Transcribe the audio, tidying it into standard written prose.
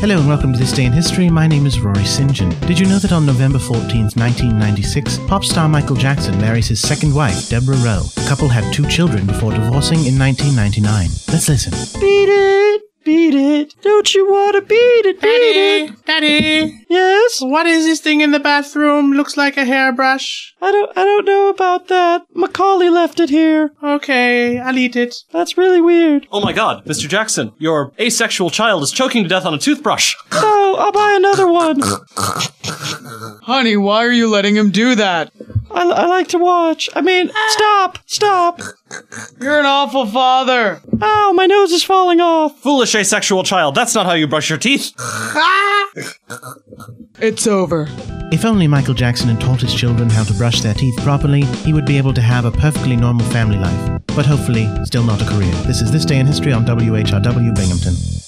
Hello and welcome to This Day in History. My name is Rory St. John. Did you know that on November 14th, 1996, pop star Michael Jackson marries his second wife, Deborah Rowe? The couple had 2 children before divorcing in 1999. Let's listen. Beat it! Beat it! Don't you want to beat it? Beat it! Daddy! Yes? What is this thing in the bathroom? Looks like a hairbrush. I don't know about that. Macaulay left it here. Okay, I'll eat it. That's really weird. Oh my god, Mr. Jackson, your asexual child is choking to death on a toothbrush. Oh, I'll buy another one. Honey, why are you letting him do that? I like to watch. I mean, stop. You're an awful father. Ow, my nose is falling off. Foolish asexual child, that's not how you brush your teeth. It's over. If only Michael Jackson had taught his children how to brush their teeth properly, he would be able to have a perfectly normal family life. But hopefully, still not a career. This is This Day in History on WHRW Binghamton.